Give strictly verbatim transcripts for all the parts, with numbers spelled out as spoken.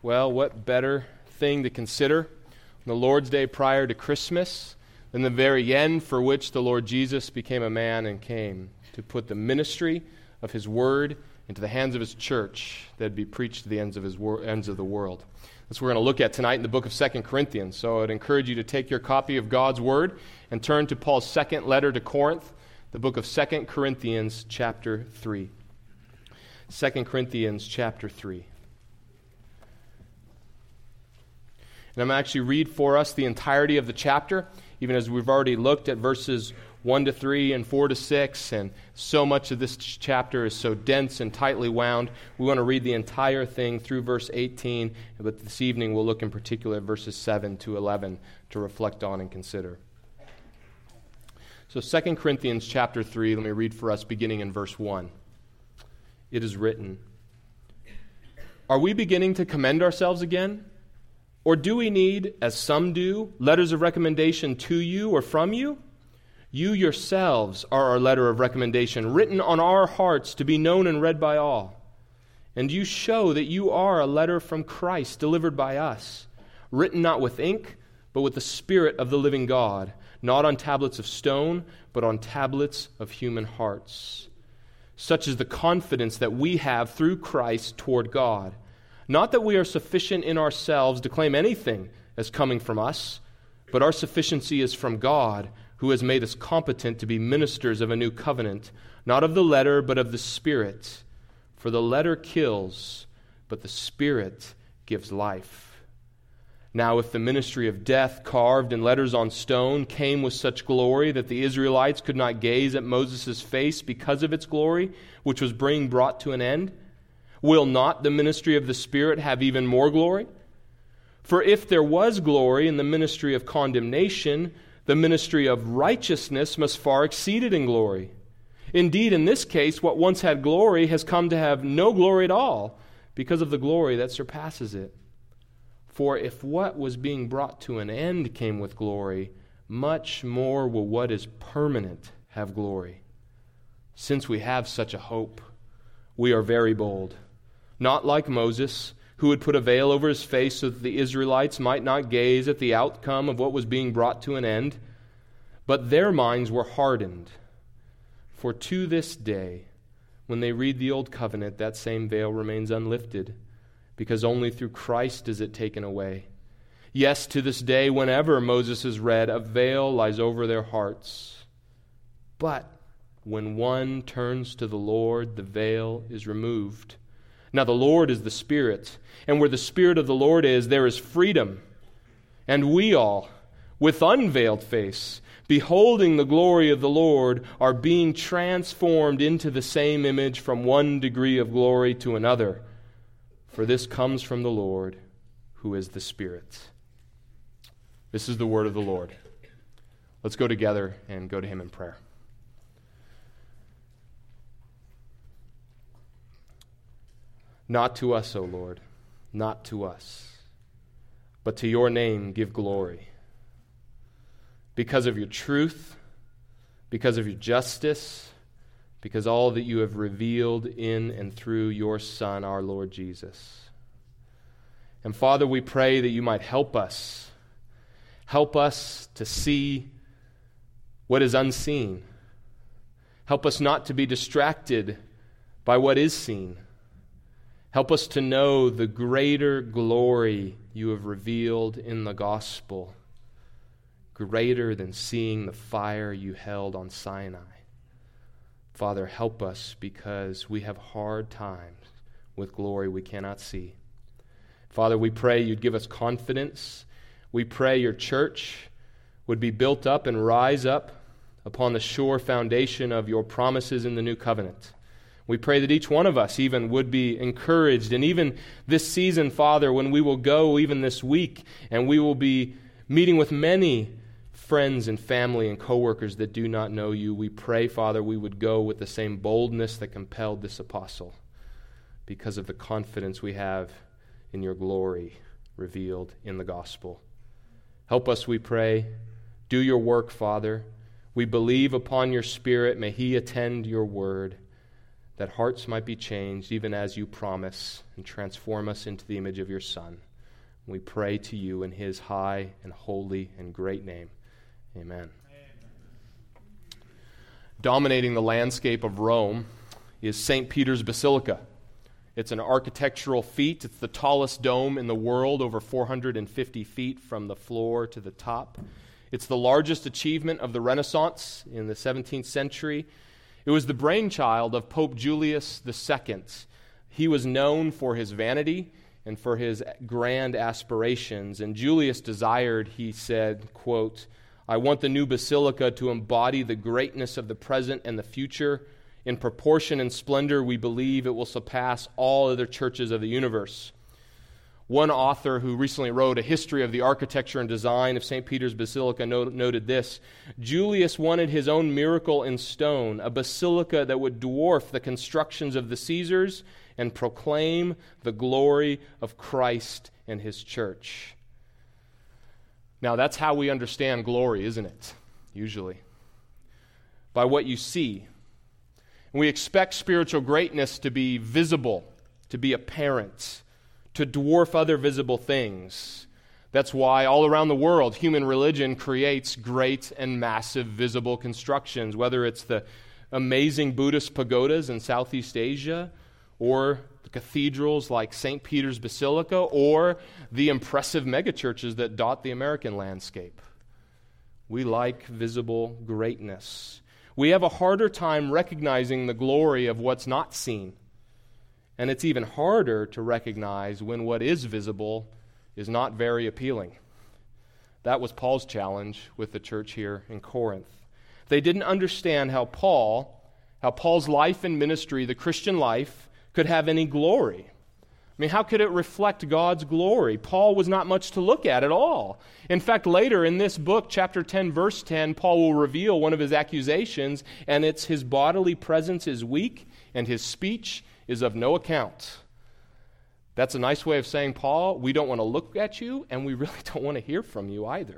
Well, what better thing to consider on the Lord's Day prior to Christmas than the very end for which the Lord Jesus became a man and came to put the ministry of His Word into the hands of His church that would be preached to the ends of his wor- ends of the world. That's what we're going to look at tonight in the book of Second Corinthians. So I'd encourage you to take your copy of God's Word and turn to Paul's second letter to Corinth, the book of Second Corinthians chapter three. Second Corinthians chapter three. And I'm going to actually read for us the entirety of the chapter, even as we've already looked at verses one to three and four to six, and so much of this chapter is so dense and tightly wound. We want to read the entire thing through verse eighteen, but this evening we'll look in particular at verses seven to eleven to reflect on and consider. So Second Corinthians chapter three, let me read for us beginning in verse one. It is written, "Are we beginning to commend ourselves again? Or do we need, as some do, letters of recommendation to you or from you? You yourselves are our letter of recommendation, written on our hearts to be known and read by all. And you show that you are a letter from Christ delivered by us, written not with ink, but with the Spirit of the living God, not on tablets of stone, but on tablets of human hearts. Such is the confidence that we have through Christ toward God. Not that we are sufficient in ourselves to claim anything as coming from us, but our sufficiency is from God, who has made us competent to be ministers of a new covenant, not of the letter, but of the Spirit. For the letter kills, but the Spirit gives life. Now if the ministry of death, carved in letters on stone, came with such glory that the Israelites could not gaze at Moses' face because of its glory, which was being brought to an end, will not the ministry of the Spirit have even more glory? For if there was glory in the ministry of condemnation, the ministry of righteousness must far exceed it in glory. Indeed, in this case, what once had glory has come to have no glory at all, because of the glory that surpasses it. For if what was being brought to an end came with glory, much more will what is permanent have glory. Since we have such a hope, we are very bold. Not like Moses, who would put a veil over his face so that the Israelites might not gaze at the outcome of what was being brought to an end. But their minds were hardened. For to this day, when they read the Old Covenant, that same veil remains unlifted, because only through Christ is it taken away. Yes, to this day, whenever Moses is read, a veil lies over their hearts. But when one turns to the Lord, the veil is removed. Now the Lord is the Spirit, and where the Spirit of the Lord is, there is freedom. And we all, with unveiled face, beholding the glory of the Lord, are being transformed into the same image from one degree of glory to another. For this comes from the Lord, who is the Spirit." This is the word of the Lord. Let's go together and go to Him in prayer. Not to us, O Lord, not to us, but to your name give glory. Because of your truth, because of your justice, because all that you have revealed in and through your Son, our Lord Jesus. And Father, we pray that you might help us. Help us to see what is unseen. Help us not to be distracted by what is seen. Help us to know the greater glory you have revealed in the gospel, greater than seeing the fire you held on Sinai. Father, help us because we have hard times with glory we cannot see. Father, we pray you'd give us confidence. We pray your church would be built up and rise up upon the sure foundation of your promises in the new covenant. We pray that each one of us even would be encouraged. And even this season, Father, when we will go even this week and we will be meeting with many friends and family and coworkers that do not know you, we pray, Father, we would go with the same boldness that compelled this apostle because of the confidence we have in your glory revealed in the gospel. Help us, we pray. Do your work, Father. We believe upon your Spirit. May he attend your word. that hearts might be changed, even as you promise, and transform us into the image of your Son. We pray to you in his high and holy and great name. Amen. Dominating the landscape of Rome is Saint Peter's Basilica. It's an architectural feat. It's the tallest dome in the world, over four hundred fifty feet from the floor to the top. It's the largest achievement of the Renaissance in the seventeenth century. It was the brainchild of Pope Julius the Second. He was known for his vanity and for his grand aspirations. And Julius desired, he said, quote, "I want the new basilica to embody the greatness of the present and the future. In proportion and splendor, we believe it will surpass all other churches of the universe." One author who recently wrote a history of the architecture and design of Saint Peter's Basilica not- noted this: Julius wanted his own miracle in stone, a basilica that would dwarf the constructions of the Caesars and proclaim the glory of Christ and his church. Now, that's how we understand glory, isn't it? Usually. By what you see. And we expect spiritual greatness to be visible, to be apparent, to dwarf other visible things. That's why all around the world, human religion creates great and massive visible constructions, whether it's the amazing Buddhist pagodas in Southeast Asia, or the cathedrals like Saint Peter's Basilica, or the impressive megachurches that dot the American landscape. We like visible greatness. We have a harder time recognizing the glory of what's not seen. And it's even harder to recognize when what is visible is not very appealing. That was Paul's challenge with the church here in Corinth. They didn't understand how Paul, how Paul's life and ministry, the Christian life, could have any glory. I mean, how could it reflect God's glory? Paul was not much to look at at all. In fact, later in this book, chapter ten, verse ten, Paul will reveal one of his accusations, and it's his bodily presence is weak and his speech is of no account. That's a nice way of saying, Paul, we don't want to look at you, and we really don't want to hear from you either.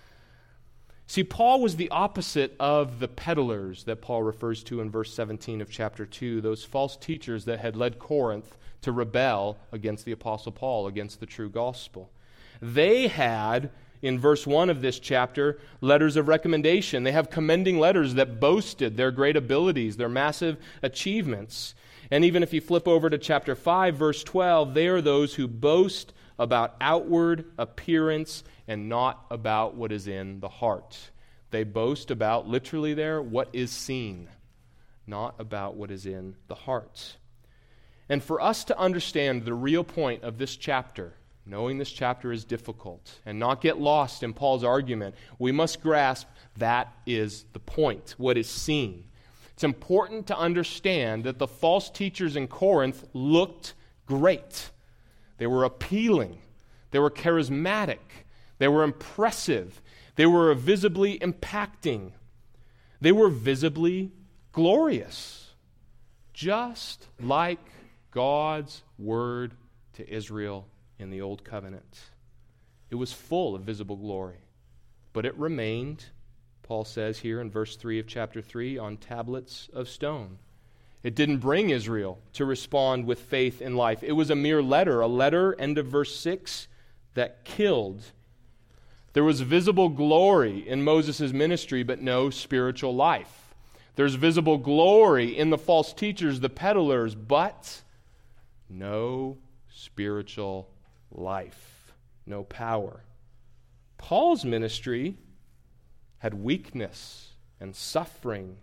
See, Paul was the opposite of the peddlers that Paul refers to in verse seventeen of chapter two, those false teachers that had led Corinth to rebel against the Apostle Paul, against the true gospel. They had, in verse one of this chapter, letters of recommendation. They have commending letters that boasted their great abilities, their massive achievements. And even if you flip over to chapter five, verse twelve, they are those who boast about outward appearance and not about what is in the heart. They boast about, literally there, what is seen, not about what is in the heart. And for us to understand the real point of this chapter, knowing this chapter is difficult, and not get lost in Paul's argument, we must grasp that is the point, what is seen. It's important to understand that the false teachers in Corinth looked great. They were appealing. They were charismatic. They were impressive. They were visibly impacting. They were visibly glorious. Just like God's word to Israel in the Old Covenant. It was full of visible glory. But it remained, Paul says here in verse three of chapter three, on tablets of stone. It didn't bring Israel to respond with faith in life. It was a mere letter, a letter, end of verse six, that killed. There was visible glory in Moses' ministry, but no spiritual life. There's visible glory in the false teachers, the peddlers, but no spiritual life, no power. Paul's ministry had weakness and suffering,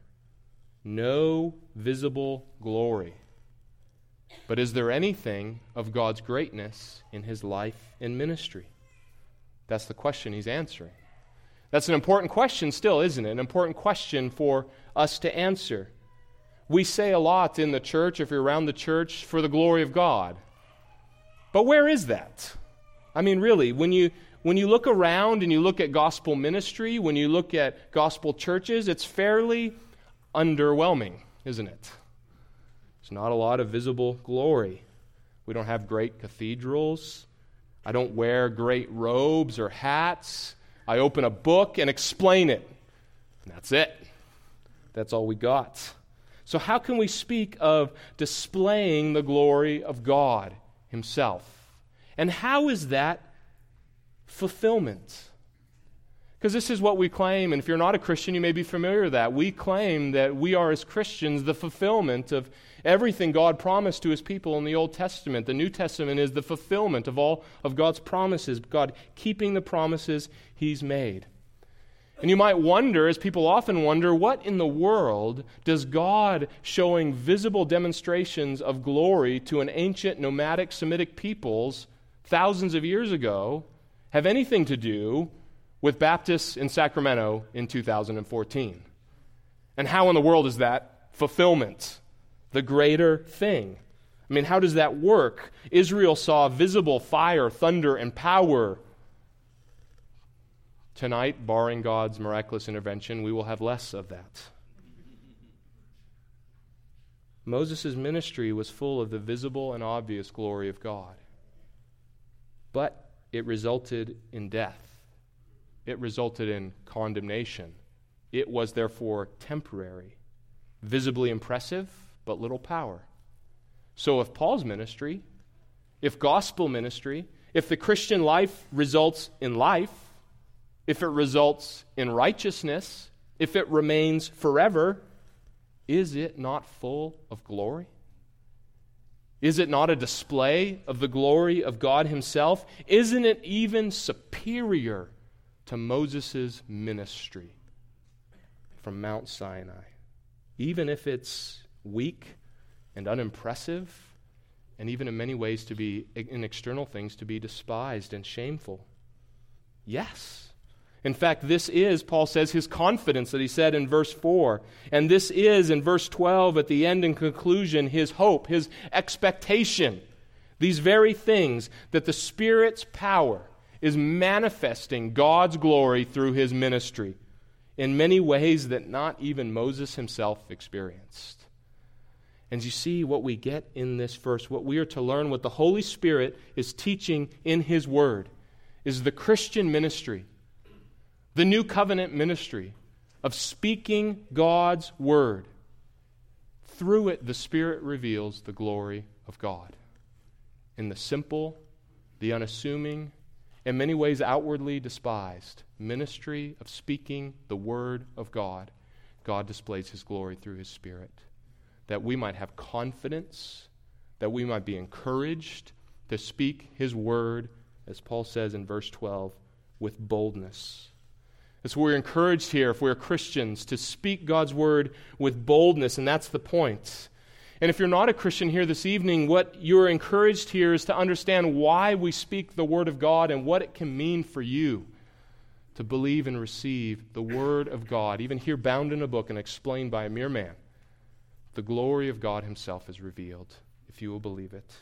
no visible glory. But is there anything of God's greatness in his life and ministry? That's the question he's answering. That's an important question still, isn't it? An important question for us to answer. We say a lot in the church, if you're around the church, for the glory of God. But where is that? I mean, really, when you when you look around and you look at gospel ministry, when you look at gospel churches, it's fairly underwhelming, isn't it? There's not a lot of visible glory. We don't have great cathedrals. I don't wear great robes or hats. I open a book and explain it. And that's it. That's all we got. So how can we speak of displaying the glory of God himself? And how is that fulfillment? Because this is what we claim, and if you're not a Christian, you may be familiar with that. We claim that we are, as Christians, the fulfillment of everything God promised to his people in the Old Testament. The New Testament is the fulfillment of all of God's promises, God keeping the promises he's made. And you might wonder, as people often wonder, what in the world does God showing visible demonstrations of glory to an ancient nomadic Semitic peoples thousands of years ago have anything to do with Baptists in Sacramento in two thousand fourteen? And how in the world is that fulfillment, the greater thing? I mean, how does that work? Israel saw visible fire, thunder, and power. Tonight, barring God's miraculous intervention, we will have less of that. Moses' ministry was full of the visible and obvious glory of God, but it resulted in death. It resulted in condemnation. It was therefore temporary, visibly impressive, but little power. So if Paul's ministry, if gospel ministry, if the Christian life results in life, if it results in righteousness, if it remains forever, is it not full of glory? Is it not a display of the glory of God himself? Isn't it even superior to Moses' ministry from Mount Sinai? Even if it's weak and unimpressive, and even in many ways to be, in external things, to be despised and shameful. Yes. In fact, this is, Paul says, his confidence that he said in verse four. And this is, in verse twelve, at the end and conclusion, his hope, his expectation. These very things, that the Spirit's power is manifesting God's glory through his ministry in many ways that not even Moses himself experienced. And you see what we get in this verse, what we are to learn, what the Holy Spirit is teaching in his word, is the Christian ministry, the new covenant ministry of speaking God's word. Through it, the Spirit reveals the glory of God. In the simple, the unassuming, in many ways outwardly despised ministry of speaking the word of God, God displays his glory through his Spirit, that we might have confidence, that we might be encouraged to speak his word, as Paul says in verse twelve, with boldness. And so we're encouraged here, if we're Christians, to speak God's word with boldness, and that's the point. And if you're not a Christian here this evening, what you're encouraged here is to understand why we speak the word of God and what it can mean for you to believe and receive the word of God, even here bound in a book and explained by a mere man. The glory of God himself is revealed, if you will believe it.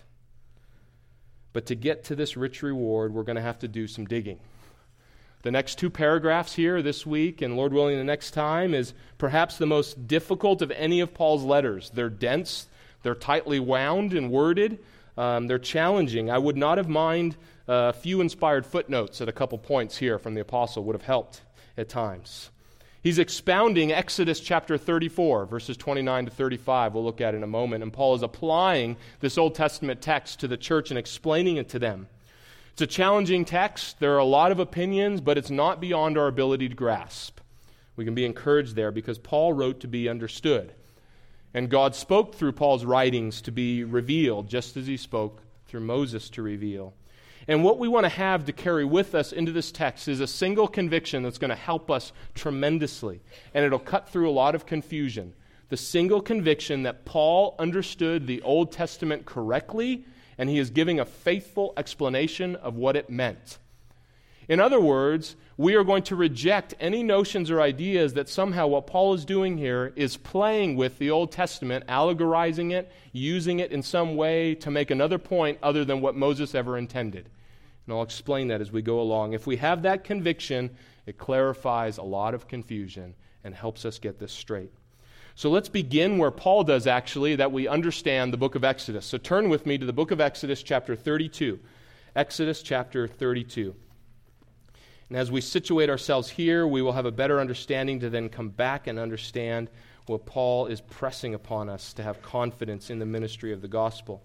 But to get to this rich reward, we're going to have to do some digging. The next two paragraphs here this week, and Lord willing the next time, is perhaps the most difficult of any of Paul's letters. They're dense, they're tightly wound and worded, um, they're challenging. I would not have minded a few inspired footnotes at a couple points here from the apostle would have helped at times. He's expounding Exodus chapter thirty-four, verses twenty-nine to thirty-five. We'll look at in a moment. And Paul is applying this Old Testament text to the church and explaining it to them. It's a challenging text. There are a lot of opinions, but it's not beyond our ability to grasp. We can be encouraged there because Paul wrote to be understood. And God spoke through Paul's writings to be revealed, just as he spoke through Moses to reveal. And what we want to have to carry with us into this text is a single conviction that's going to help us tremendously. And it'll cut through a lot of confusion. The single conviction that Paul understood the Old Testament correctly, and he is giving a faithful explanation of what it meant. In other words, we are going to reject any notions or ideas that somehow what Paul is doing here is playing with the Old Testament, allegorizing it, using it in some way to make another point other than what Moses ever intended. And I'll explain that as we go along. If we have that conviction, it clarifies a lot of confusion and helps us get this straight. So let's begin where Paul does, actually, that we understand the book of Exodus. So turn with me to the book of Exodus, chapter thirty-two. Exodus, chapter thirty-two. And as we situate ourselves here, we will have a better understanding to then come back and understand what Paul is pressing upon us to have confidence in the ministry of the gospel.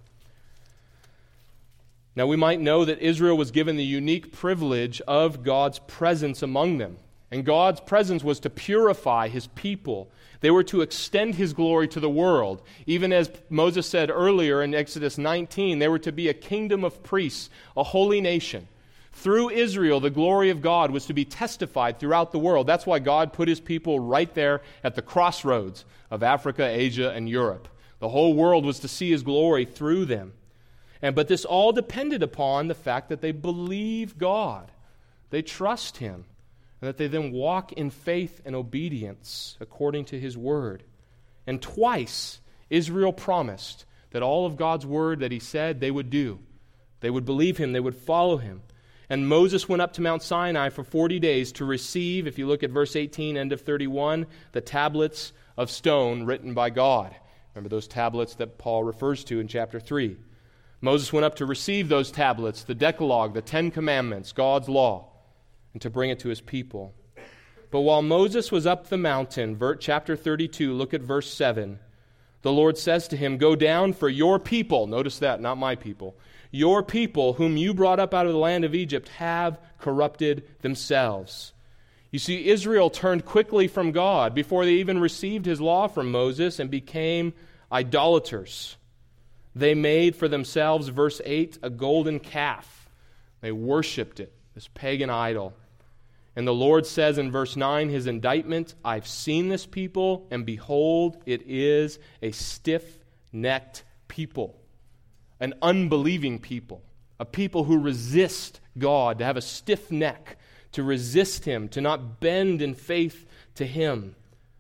Now, we might know that Israel was given the unique privilege of God's presence among them. And God's presence was to purify his people. They were to extend his glory to the world. Even as Moses said earlier in Exodus nineteen, they were to be a kingdom of priests, a holy nation. Through Israel, the glory of God was to be testified throughout the world. That's why God put his people right there at the crossroads of Africa, Asia, and Europe. The whole world was to see his glory through them. And but this all depended upon the fact that they believe God. They trust him. And that they then walk in faith and obedience according to his word. And twice, Israel promised that all of God's word that he said they would do. They would believe him, they would follow him. And Moses went up to Mount Sinai for forty days to receive, if you look at verse eighteen, end of thirty-one, the tablets of stone written by God. Remember those tablets that Paul refers to in chapter three. Moses went up to receive those tablets, the Decalogue, the Ten Commandments, God's law, and to bring it to his people. But while Moses was up the mountain, chapter thirty-two, look at verse seven, the Lord says to him, "Go down, for your people," notice that, not my people, "your people, whom you brought up out of the land of Egypt, have corrupted themselves." You see, Israel turned quickly from God before they even received his law from Moses and became idolaters. They made for themselves, verse eight, a golden calf. They worshipped it, this pagan idol. And the Lord says in verse nine, his indictment, "I've seen this people, and behold, it is a stiff-necked people," an unbelieving people, a people who resist God, to have a stiff neck, to resist him, to not bend in faith to him.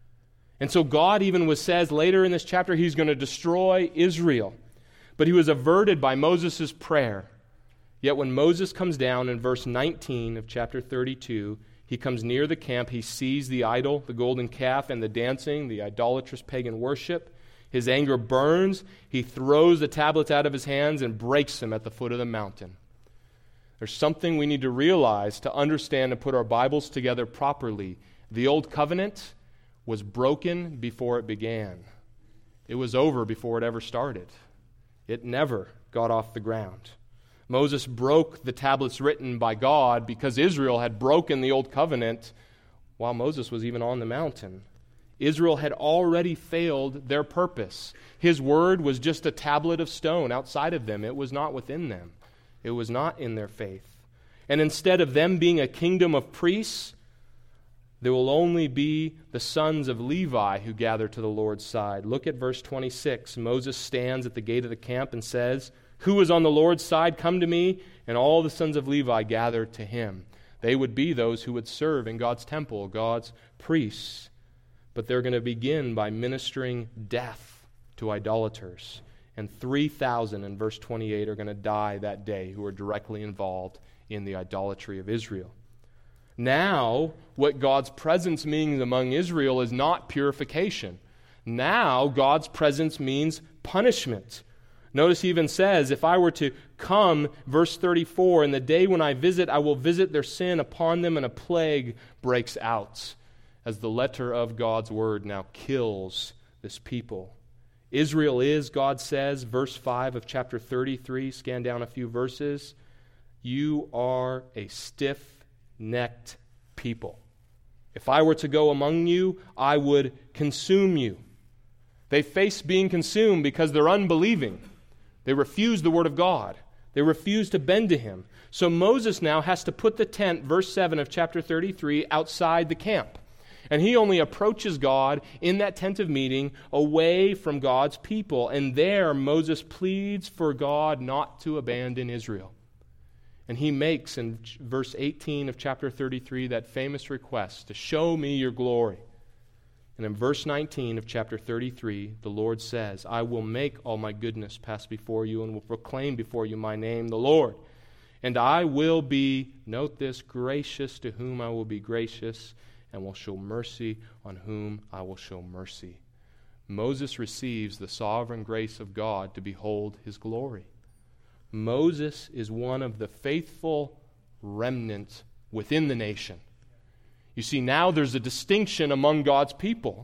And so God even was says later in this chapter, he's going to destroy Israel. But he was averted by Moses' prayer. Yet when Moses comes down in verse nineteen of chapter thirty-two, he comes near the camp, he sees the idol, the golden calf, and the dancing, the idolatrous pagan worship. His anger burns. He throws the tablets out of his hands and breaks them at the foot of the mountain. There's something we need to realize to understand and put our Bibles together properly. The old covenant was broken before it began. It was over before it ever started. It never got off the ground. Moses broke the tablets written by God because Israel had broken the old covenant while Moses was even on the mountain. Israel had already failed their purpose. His word was just a tablet of stone outside of them. It was not within them. It was not in their faith. And instead of them being a kingdom of priests, there will only be the sons of Levi who gather to the Lord's side. Look at verse twenty-six. Moses stands at the gate of the camp and says, "Who is on the Lord's side? Come to me." And all the sons of Levi gather to him. They would be those who would serve in God's temple, God's priests. But they're going to begin by ministering death to idolaters. And three thousand in verse twenty-eight are going to die that day who are directly involved in the idolatry of Israel. Now, what God's presence means among Israel is not purification. Now, God's presence means punishment. Notice he even says, if I were to come, verse thirty-four, "In the day when I visit, I will visit their sin upon them, and a plague breaks out," as the letter of God's word now kills this people. Israel is, God says, verse five of chapter thirty-three, scan down a few verses, "You are a stiff-necked people. If I were to go among you, I would consume you." They face being consumed because they're unbelieving. They refuse the word of God. They refuse to bend to him. So Moses now has to put the tent, verse seven of chapter thirty-three, outside the camp. And he only approaches God in that tent of meeting away from God's people. And there Moses pleads for God not to abandon Israel. And he makes in verse eighteen of chapter thirty-three that famous request to show me your glory. And in verse nineteen of chapter thirty-three, the Lord says, "I will make all my goodness pass before you and will proclaim before you my name, the Lord. And I will be," note this, "gracious to whom I will be gracious, and will show mercy on whom I will show mercy." Moses receives the sovereign grace of God to behold his glory. Moses is one of the faithful remnant within the nation. You see, now there's a distinction among God's people.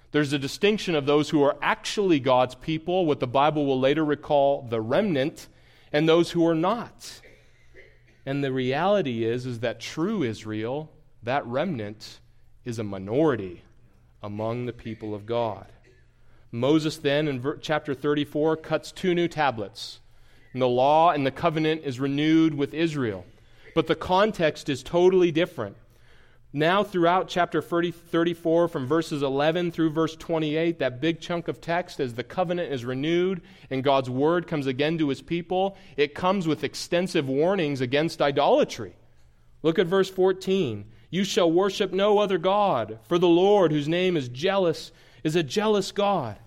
There's a distinction of those who are actually God's people, what the Bible will later recall the remnant, and those who are not. And the reality is, is that true Israel, that remnant, is a minority among the people of God. Moses then, in ver- chapter thirty-four, cuts two new tablets. And the law and the covenant is renewed with Israel. But the context is totally different. Now, throughout chapter thirty, thirty-four, from verses eleven through verse twenty-eight, that big chunk of text, as the covenant is renewed and God's word comes again to his people, it comes with extensive warnings against idolatry. Look at verse fourteen. You shall worship no other God, for the Lord, whose name is jealous, is a jealous God.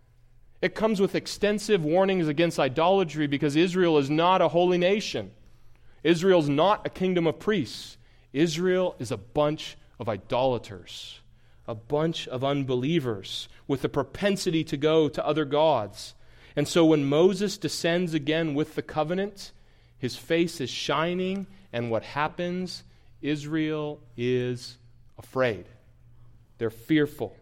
It comes with extensive warnings against idolatry because Israel is not a holy nation. Israel's not a kingdom of priests. Israel is a bunch of idolaters, a bunch of unbelievers with a propensity to go to other gods. And so when Moses descends again with the covenant, his face is shining, and what happens? Israel is afraid. They're fearful.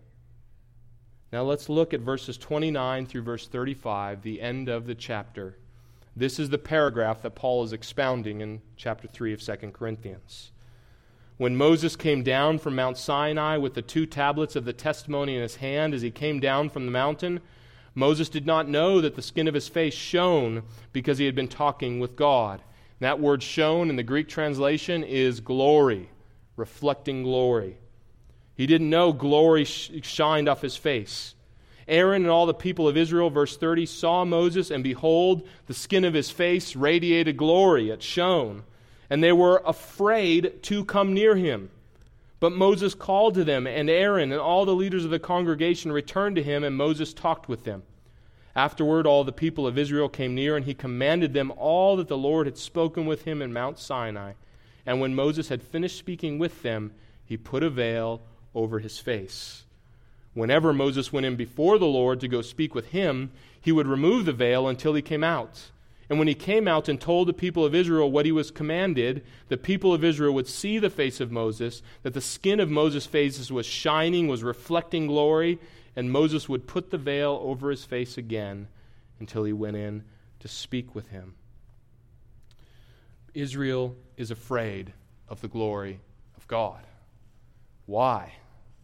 Now let's look at verses twenty-nine through verse thirty-five, the end of the chapter. This is the paragraph that Paul is expounding in chapter three of Second Corinthians. When Moses came down from Mount Sinai with the two tablets of the testimony in his hand as he came down from the mountain, Moses did not know that the skin of his face shone because he had been talking with God. And that word shone in the Greek translation is glory, reflecting glory. He didn't know glory sh- shined off his face. Aaron and all the people of Israel, verse thirty, saw Moses, and behold, the skin of his face radiated glory. It shone. And they were afraid to come near him. But Moses called to them, and Aaron and all the leaders of the congregation returned to him, and Moses talked with them. Afterward, all the people of Israel came near, and he commanded them all that the Lord had spoken with him in Mount Sinai. And when Moses had finished speaking with them, he put a veil over his face. Whenever Moses went in before the Lord to go speak with him, he would remove the veil until he came out. And when he came out and told the people of Israel what he was commanded, the people of Israel would see the face of Moses, that the skin of Moses' face was shining, was reflecting glory, and Moses would put the veil over his face again until he went in to speak with him. Israel is afraid of the glory of God. Why?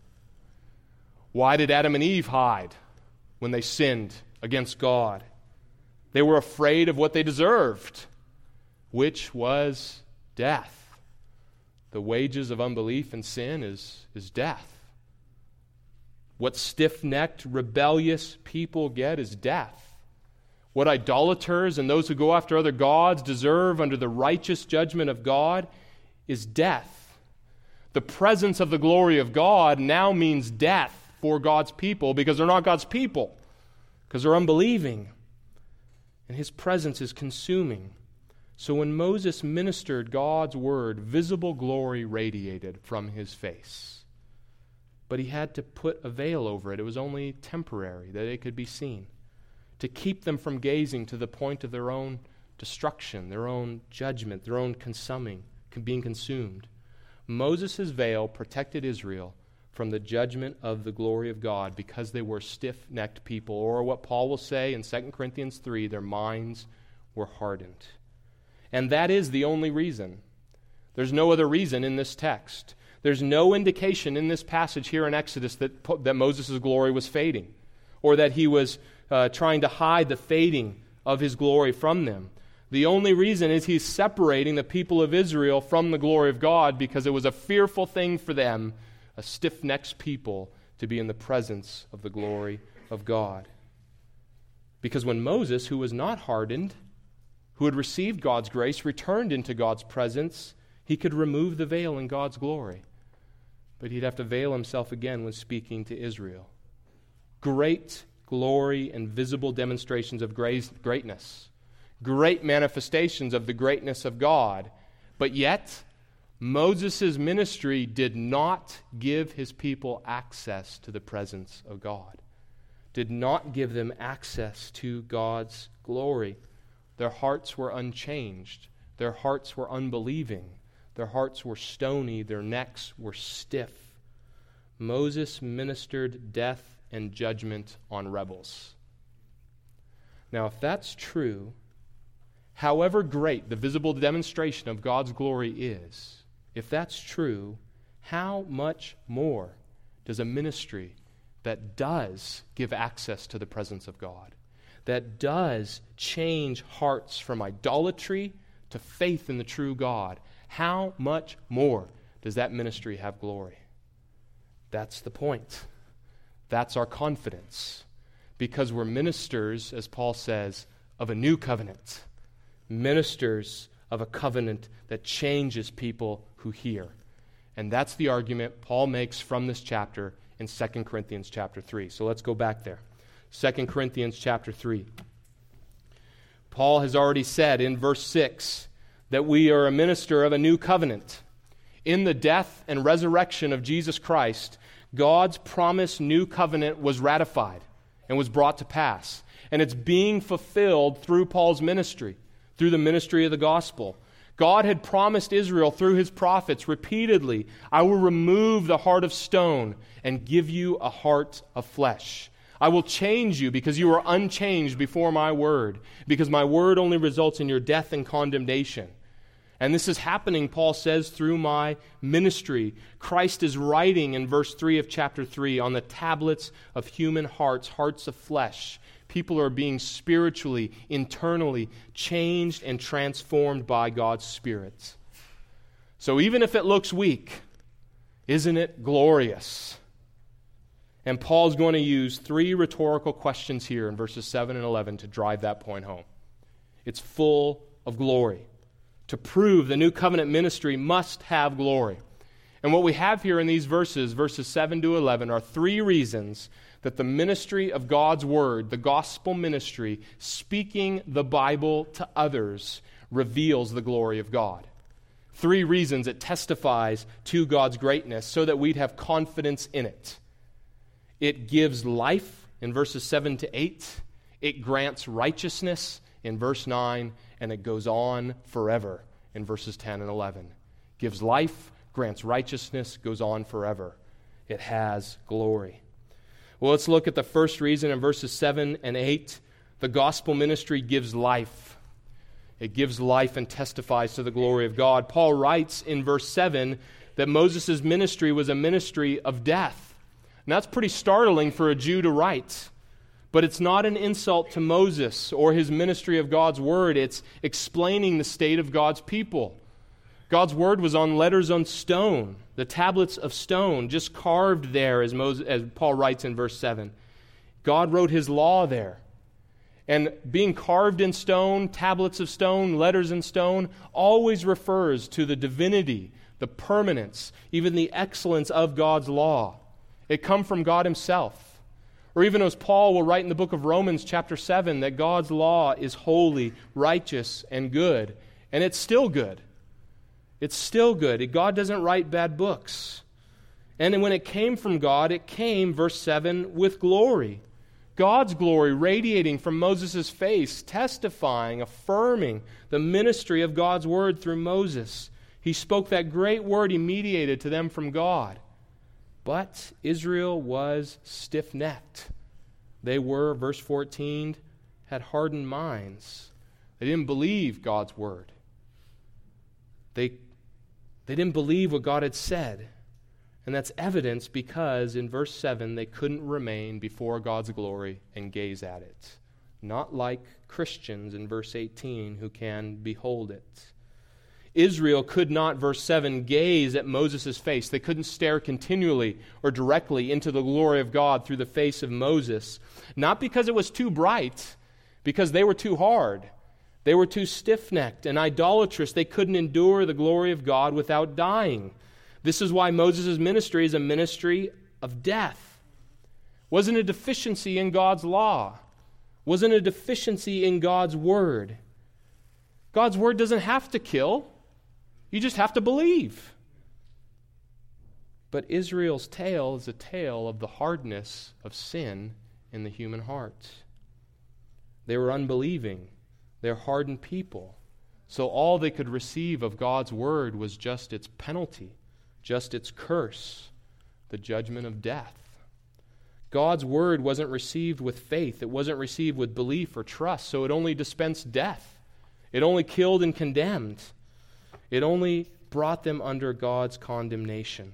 Why did Adam and Eve hide when they sinned against God? They were afraid of what they deserved, which was death. The wages of unbelief and sin is, is death. What stiff-necked, rebellious people get is death. What idolaters and those who go after other gods deserve under the righteous judgment of God is death. The presence of the glory of God now means death for God's people because they're not God's people, because they're unbelieving. And his presence is consuming. So when Moses ministered God's word, visible glory radiated from his face. But he had to put a veil over it. It was only temporary, that it could be seen, to keep them from gazing to the point of their own destruction, their own judgment, their own consuming, being consumed. Moses' veil protected Israel from the judgment of the glory of God because they were stiff-necked people, or what Paul will say in Second Corinthians three, their minds were hardened. And that is the only reason. There's no other reason in this text. There's no indication in this passage here in Exodus that, that Moses' glory was fading, or that he was uh, trying to hide the fading of his glory from them. The only reason is he's separating the people of Israel from the glory of God because it was a fearful thing for them, a stiff-necked people, to be in the presence of the glory of God. Because when Moses, who was not hardened, who had received God's grace, returned into God's presence, he could remove the veil in God's glory. But he'd have to veil himself again when speaking to Israel. Great glory and visible demonstrations of greatness. Great manifestations of the greatness of God. But yet, Moses' ministry did not give his people access to the presence of God, did not give them access to God's glory. Their hearts were unchanged. Their hearts were unbelieving. Their hearts were stony. Their necks were stiff. Moses ministered death and judgment on rebels. Now, if that's true, however great the visible demonstration of God's glory is, if that's true, how much more does a ministry that does give access to the presence of God, that does change hearts from idolatry to faith in the true God, how much more does that ministry have glory? That's the point. That's our confidence. Because we're ministers, as Paul says, of a new covenant. Ministers of a covenant that changes people who hear. And that's the argument Paul makes from this chapter in Second Corinthians chapter three. So let's go back there. Second Corinthians chapter three. Paul has already said in verse six that we are a minister of a new covenant. In the death and resurrection of Jesus Christ, God's promised new covenant was ratified and was brought to pass. And it's being fulfilled through Paul's ministry, through the ministry of the gospel. God had promised Israel through his prophets repeatedly, I will remove the heart of stone and give you a heart of flesh. I will change you because you are unchanged before my word, because my word only results in your death and condemnation. And this is happening, Paul says, through my ministry. Christ is writing in verse three of chapter three on the tablets of human hearts, hearts of flesh. People are being spiritually, internally changed and transformed by God's Spirit. So even if it looks weak, isn't it glorious? And Paul's going to use three rhetorical questions here in verses seven and eleven to drive that point home. It's full of glory. To prove the new covenant ministry must have glory. And what we have here in these verses, verses seven to eleven, are three reasons that the ministry of God's word, the gospel ministry, speaking the Bible to others, reveals the glory of God. Three reasons it testifies to God's greatness so that we'd have confidence in it. It gives life in verses seven to eight. It grants righteousness in verse nine, and it goes on forever in verses ten and eleven. Gives life, grants righteousness, goes on forever. It has glory. Well, let's look at the first reason in verses seven and eight. The gospel ministry gives life. It gives life and testifies to the glory of God. Paul writes in verse seven that Moses' ministry was a ministry of death. And that's pretty startling for a Jew to write. But it's not an insult to Moses or his ministry of God's word. It's explaining the state of God's people. God's word was on letters on stone, the tablets of stone, just carved there, as, Moses, as Paul writes in verse seven. God wrote his law there. And being carved in stone, tablets of stone, letters in stone, always refers to the divinity, the permanence, even the excellence of God's law. It come from God himself. Or even as Paul will write in the book of Romans chapter seven, that God's law is holy, righteous, and good. And it's still good. It's still good. God doesn't write bad books. And when it came from God, it came, verse seven, with glory. God's glory radiating from Moses' face, testifying, affirming the ministry of God's word through Moses. He spoke that great word he mediated to them from God. But Israel was stiff-necked. They were, verse fourteen, had hardened minds. They didn't believe God's word. They, they didn't believe what God had said. And that's evidence because in verse seven, they couldn't remain before God's glory and gaze at it. Not like Christians in verse eighteen who can behold it. Israel could not, verse seven, gaze at Moses' face. They couldn't stare continually or directly into the glory of God through the face of Moses. Not because it was too bright, because they were too hard. They were too stiff-necked and idolatrous. They couldn't endure the glory of God without dying. This is why Moses' ministry is a ministry of death. Wasn't a deficiency in God's law. Wasn't a deficiency in God's word. God's word doesn't have to kill. You just have to believe. But Israel's tale is a tale of the hardness of sin in the human heart. They were unbelieving. They're hardened people. So all they could receive of God's word was just its penalty, just its curse, the judgment of death. God's word wasn't received with faith. It wasn't received with belief or trust, so it only dispensed death. It only killed and condemned. It only brought them under God's condemnation.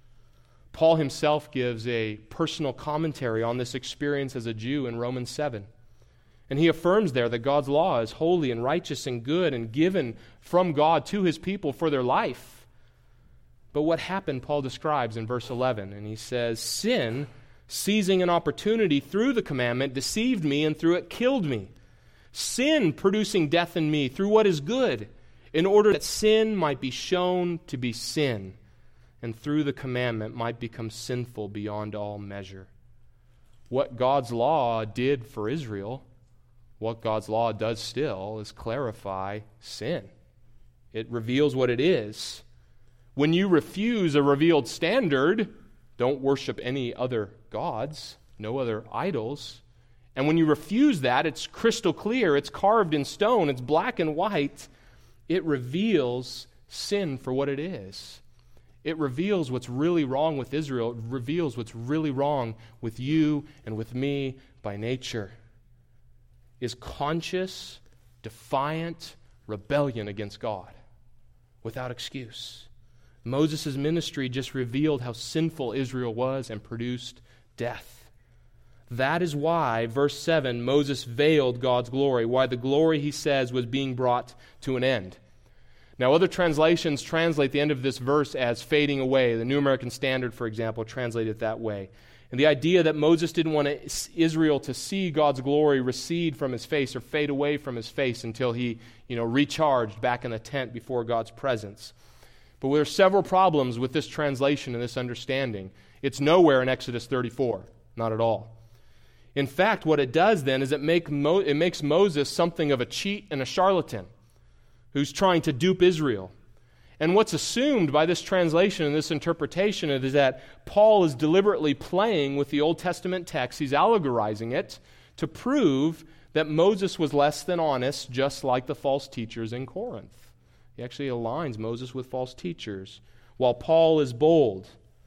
Paul himself gives a personal commentary on this experience as a Jew in Romans seven. And he affirms there that God's law is holy and righteous and good and given from God to his people for their life. But what happened, Paul describes in verse eleven, and he says, "Sin, seizing an opportunity through the commandment, deceived me, and through it killed me. Sin producing death in me through what is good, in order that sin might be shown to be sin, and through the commandment might become sinful beyond all measure." What God's law did for Israel, what God's law does still, is clarify sin. It reveals what it is. When you refuse a revealed standard, don't worship any other gods, no other idols. And when you refuse that, it's crystal clear, it's carved in stone, it's black and white. It reveals sin for what it is. It reveals what's really wrong with Israel. It reveals what's really wrong with you and with me by nature. Is conscious, defiant rebellion against God without excuse. Moses' ministry just revealed how sinful Israel was and produced death. That is why, verse seven, Moses veiled God's glory, why the glory, he says, was being brought to an end. Now, other translations translate the end of this verse as fading away. The New American Standard, for example, translated it that way. And the idea that Moses didn't want Israel to see God's glory recede from his face or fade away from his face until he, you know, recharged back in the tent before God's presence. But there are several problems with this translation and this understanding. It's nowhere in Exodus thirty-four, not at all. In fact, what it does then is it, make Mo- it makes Moses something of a cheat and a charlatan who's trying to dupe Israel. And what's assumed by this translation and this interpretation is that Paul is deliberately playing with the Old Testament text. He's allegorizing it to prove that Moses was less than honest, just like the false teachers in Corinth. He actually aligns Moses with false teachers, while Paul is bold.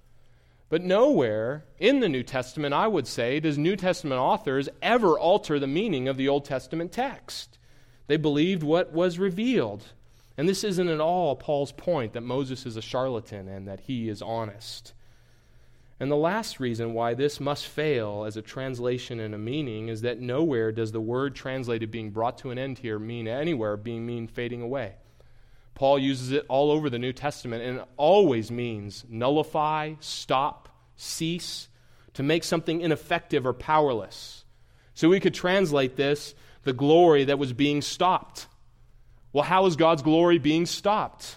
But nowhere in the New Testament, I would say, does New Testament authors ever alter the meaning of the Old Testament text. They believed what was revealed. And this isn't at all Paul's point that Moses is a charlatan and that he is honest. And the last reason why this must fail as a translation and a meaning is that nowhere does the word translated being brought to an end here mean anywhere being mean fading away. Paul uses it all over the New Testament, and it always means nullify, stop, cease, to make something ineffective or powerless. So we could translate this, the glory that was being stopped. Well, how is God's glory being stopped?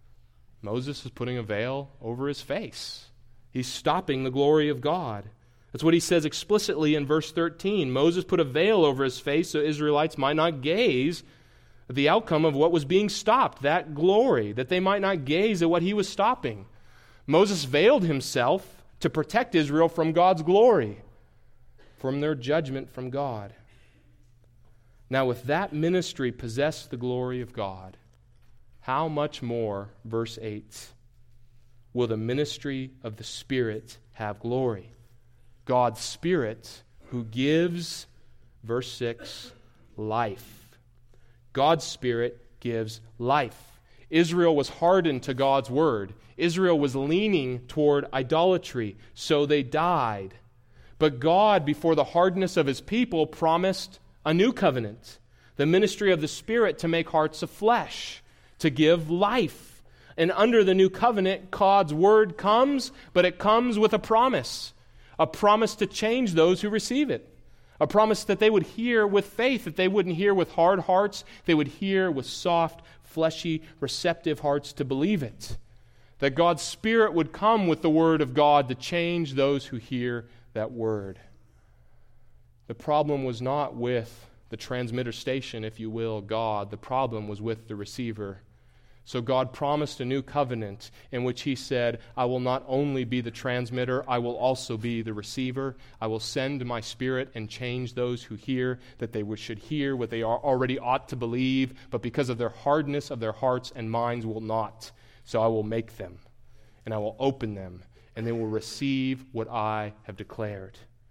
Moses is putting a veil over his face. He's stopping the glory of God. That's what he says explicitly in verse thirteen. Moses put a veil over his face so Israelites might not gaze at the outcome of what was being stopped, that glory, that they might not gaze at what he was stopping. Moses veiled himself to protect Israel from God's glory, from their judgment from God. Now, if that ministry possessed the glory of God, how much more, verse eight, will the ministry of the Spirit have glory? God's Spirit who gives, verse six, life. God's Spirit gives life. Israel was hardened to God's word. Israel was leaning toward idolatry, so they died. But God, before the hardness of his people, promised a new covenant, the ministry of the Spirit to make hearts of flesh, to give life. And under the new covenant, God's word comes, but it comes with a promise, a promise to change those who receive it, a promise that they would hear with faith, that they wouldn't hear with hard hearts, they would hear with soft, fleshy, receptive hearts to believe it, that God's Spirit would come with the word of God to change those who hear that word. The problem was not with the transmitter station, if you will, God. The problem was with the receiver. So God promised a new covenant in which he said, I will not only be the transmitter, I will also be the receiver. I will send my Spirit and change those who hear, that they should hear what they already ought to believe, but because of their hardness of their hearts and minds will not. So I will make them, and I will open them, and they will receive what I have declared.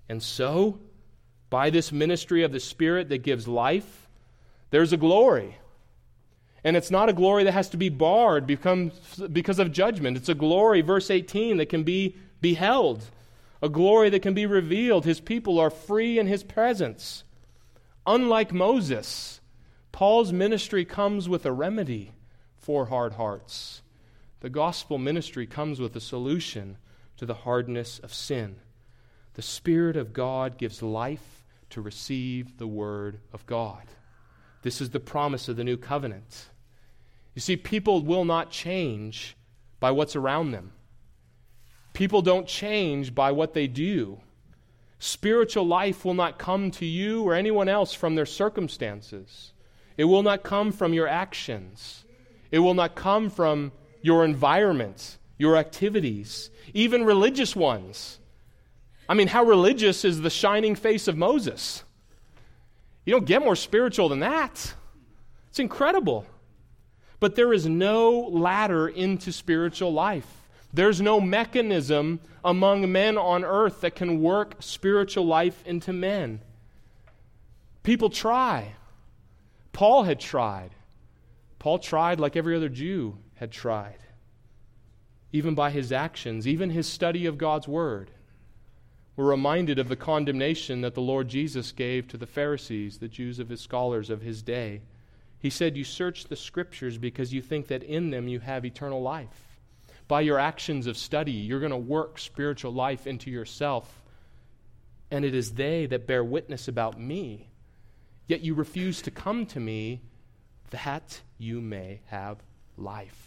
And so, by this ministry of the Spirit that gives life, there's a glory. And it's not a glory that has to be barred because of judgment. It's a glory, verse eighteen, that can be beheld. A glory that can be revealed. His people are free in His presence. Unlike Moses, Paul's ministry comes with a remedy for hard hearts. The gospel ministry comes with a solution to the hardness of sin. The Spirit of God gives life to receive the Word of God. This is the promise of the new covenant. You see, people will not change by what's around them. People don't change by what they do. Spiritual life will not come to you or anyone else from their circumstances. It will not come from your actions. It will not come from your environment, your activities, even religious ones. I mean, how religious is the shining face of Moses? You don't get more spiritual than that. It's incredible. But there is no ladder into spiritual life. There's no mechanism among men on earth that can work spiritual life into men. People try. Paul had tried. Paul tried like every other Jew had tried. Even by his actions, even his study of God's Word. We're reminded of the condemnation that the Lord Jesus gave to the Pharisees, the Jews of his scholars of his day. He said, you search the Scriptures because you think that in them you have eternal life. By your actions of study, you're going to work spiritual life into yourself. And it is they that bear witness about me. Yet you refuse to come to me that you may have life.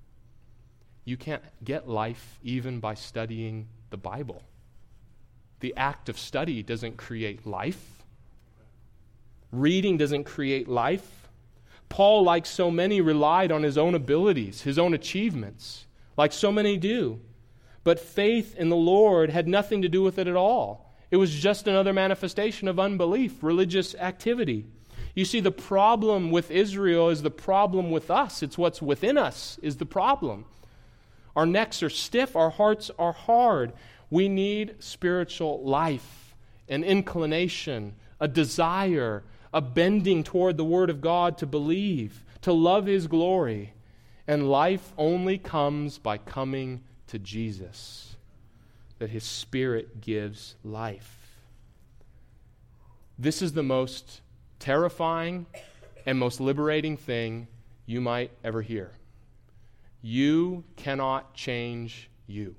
You can't get life even by studying the Bible. The act of study doesn't create life. Reading doesn't create life. Paul, like so many, relied on his own abilities, his own achievements, like so many do. But faith in the Lord had nothing to do with it at all. It was just another manifestation of unbelief, religious activity. You see, the problem with Israel is the problem with us. It's what's within us is the problem. Our necks are stiff, our hearts are hard. We need spiritual life, an inclination, a desire, a bending toward the Word of God to believe, to love His glory. And life only comes by coming to Jesus, that His Spirit gives life. This is the most terrifying and most liberating thing you might ever hear. You cannot change you.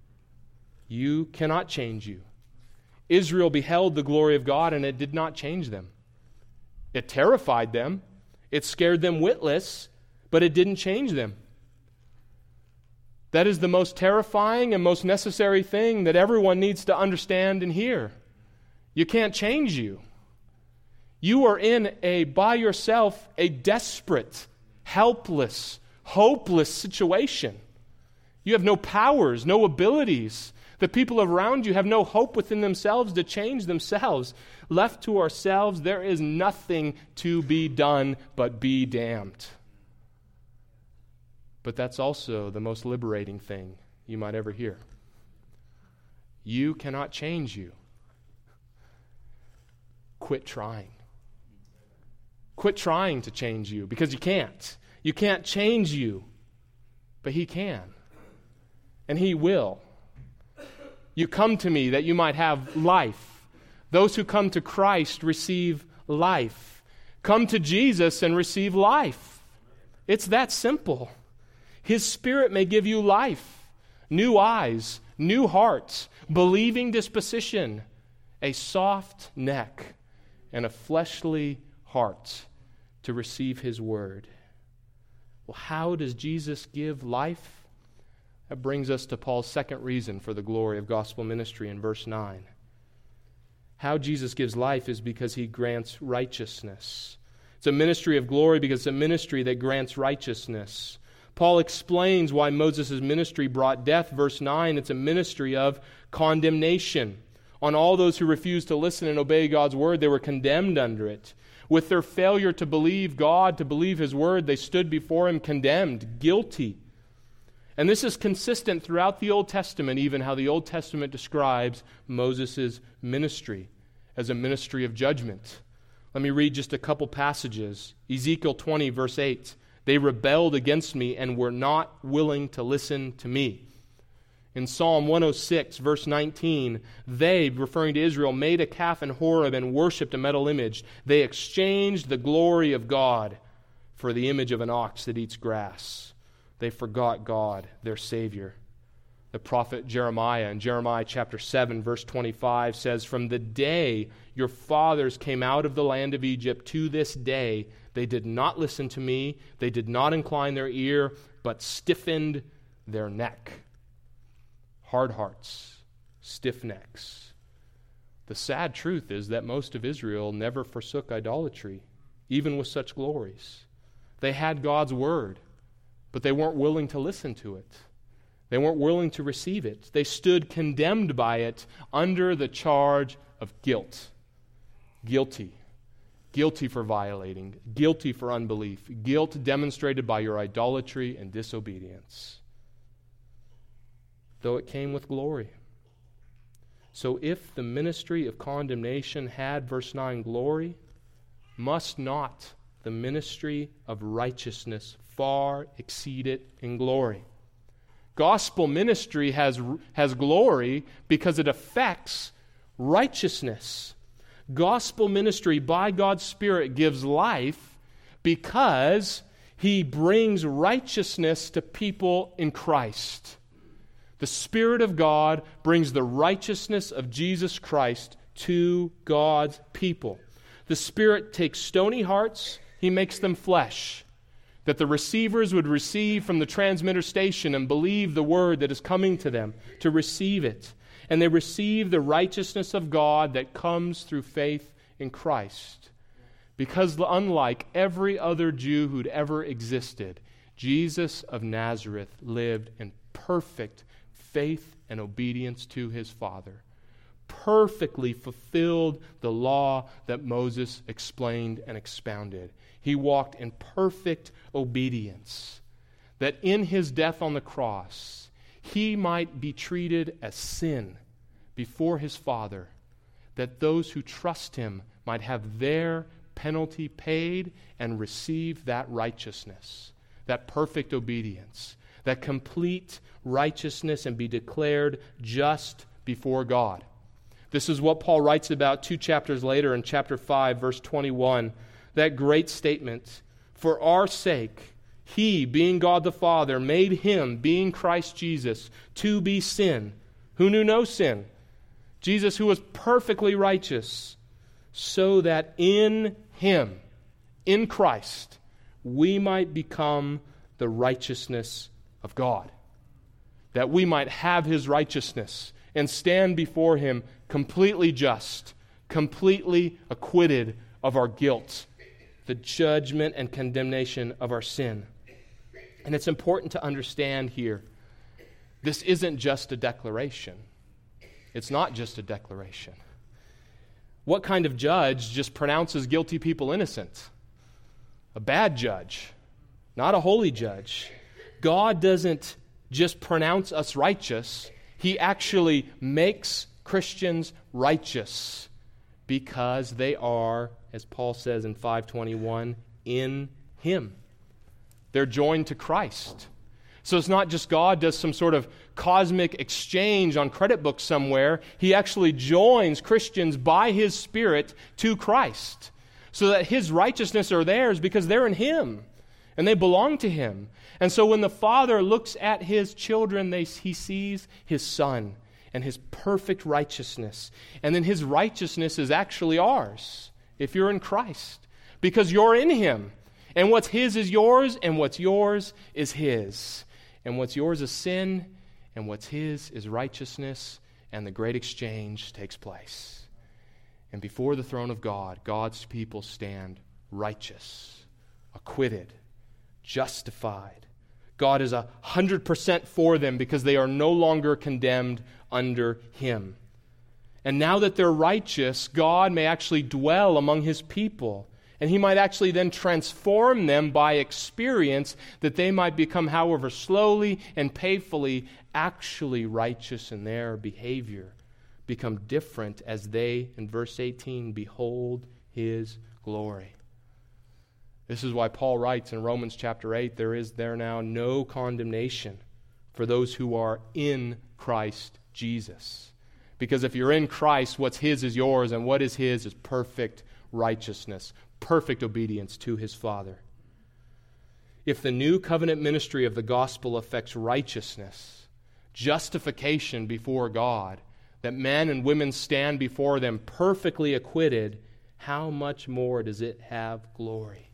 You cannot change you. Israel beheld the glory of God and it did not change them. It terrified them. It scared them witless, but it didn't change them. That is the most terrifying and most necessary thing that everyone needs to understand and hear. You can't change you. You are in a, by yourself, a desperate, helpless, hopeless situation. You have no powers, no abilities. The people around you have no hope within themselves to change themselves. Left to ourselves, there is nothing to be done but be damned. But that's also the most liberating thing you might ever hear. You cannot change you. Quit trying. Quit trying to change you because you can't. You can't change you, but He can. And He will. You come to me that you might have life. Those who come to Christ receive life. Come to Jesus and receive life. It's that simple. His Spirit may give you life, new eyes, new hearts, believing disposition, a soft neck, and a fleshly heart to receive His Word. Well, how does Jesus give life? That brings us to Paul's second reason for the glory of gospel ministry in verse nine. How Jesus gives life is because He grants righteousness. It's a ministry of glory because it's a ministry that grants righteousness. Paul explains why Moses' ministry brought death. Verse nine, it's a ministry of condemnation. On all those who refused to listen and obey God's word, they were condemned under it. With their failure to believe God, to believe His word, they stood before Him condemned, guilty. And this is consistent throughout the Old Testament, even how the Old Testament describes Moses' ministry as a ministry of judgment. Let me read just a couple passages. Ezekiel twenty, verse eight. They rebelled against me and were not willing to listen to me. In Psalm one oh six, verse nineteen, they, referring to Israel, made a calf in Horeb and worshipped a metal image. They exchanged the glory of God for the image of an ox that eats grass. They forgot God, their Savior. The prophet Jeremiah in Jeremiah chapter seven, verse twenty-five says, "From the day your fathers came out of the land of Egypt to this day, they did not listen to me, they did not incline their ear, but stiffened their neck." Hard hearts, stiff necks. The sad truth is that most of Israel never forsook idolatry, even with such glories. They had God's word, but they weren't willing to listen to it. They weren't willing to receive it. They stood condemned by it under the charge of guilt. Guilty. Guilty for violating. Guilty for unbelief. Guilt demonstrated by your idolatry and disobedience. Though it came with glory. So if the ministry of condemnation had, verse nine, glory, must not the ministry of righteousness far exceed it in glory? Gospel ministry has, has glory because it affects righteousness. Gospel ministry by God's Spirit gives life because He brings righteousness to people in Christ. The Spirit of God brings the righteousness of Jesus Christ to God's people. The Spirit takes stony hearts, He makes them flesh, that the receivers would receive from the transmitter station and believe the word that is coming to them, to receive it. And they receive the righteousness of God that comes through faith in Christ. Because unlike every other Jew who'd ever existed, Jesus of Nazareth lived in perfect faith and obedience to His Father. Perfectly fulfilled the law that Moses explained and expounded. He walked in perfect obedience, that in His death on the cross, He might be treated as sin before His Father, that those who trust Him might have their penalty paid and receive that righteousness, that perfect obedience, that complete righteousness, and be declared just before God. This is what Paul writes about two chapters later in chapter five, verse twenty-one. That great statement, "For our sake, He, being God the Father, made Him, being Christ Jesus, to be sin, who knew no sin." Jesus, who was perfectly righteous, so that in Him, in Christ, we might become the righteousness of God. That we might have His righteousness and stand before Him completely just, completely acquitted of our guilt, the judgment and condemnation of our sin. And it's important to understand here, this isn't just a declaration. It's not just a declaration. What kind of judge just pronounces guilty people innocent? A bad judge, not a holy judge. God doesn't just pronounce us righteous. He actually makes Christians righteous because they are, as Paul says in five twenty-one, in Him. They're joined to Christ. So it's not just God does some sort of cosmic exchange on credit books somewhere. He actually joins Christians by His Spirit to Christ, so that His righteousness are theirs because they're in Him and they belong to Him. And so when the Father looks at His children, they, He sees His Son and His perfect righteousness. And then His righteousness is actually ours if you're in Christ, because you're in Him. And what's His is yours, and what's yours is His. And what's yours is sin, and what's His is righteousness, and the great exchange takes place. And before the throne of God, God's people stand righteous, acquitted, justified. God is a hundred percent for them because they are no longer condemned under Him. And now that they're righteous, God may actually dwell among His people. And he might actually then transform them by experience, that they might become, however slowly and painfully, actually righteous in their behavior, become different as they, in verse eighteen, behold his glory. This is why Paul writes in Romans chapter eight, there is there now no condemnation for those who are in Christ Jesus. Because if you're in Christ, what's his is yours, and what is his is perfect righteousness, perfect obedience to his Father. If the new covenant ministry of the gospel affects righteousness, justification before God, that men and women stand before them perfectly acquitted, how much more does it have glory?